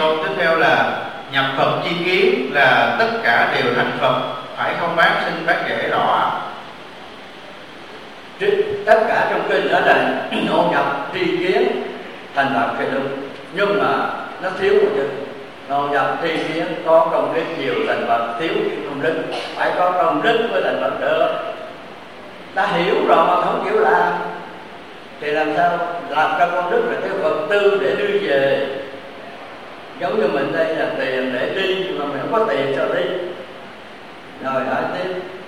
câu tiếp theo là nhập Phật chi kiến là tất cả đều thành Phật, phải không bác? Xin bác giải rõ ạ. Tất cả trong kinh đó là ngộ nhập tri kiến thành Phật thì đúng, nhưng mà nó thiếu một chút. Ngộ nhập tri kiến có công đức nhiều thành Phật, thiếu công đức, phải có công đức với thành Phật được. Ta hiểu rồi mà không chịu làm thì làm sao làm cho công đức là cái vật tư để đưa về. Giống như mình đây là tiền để đi mà mình không có tiền sao đi. Rồi hỏi tiếp.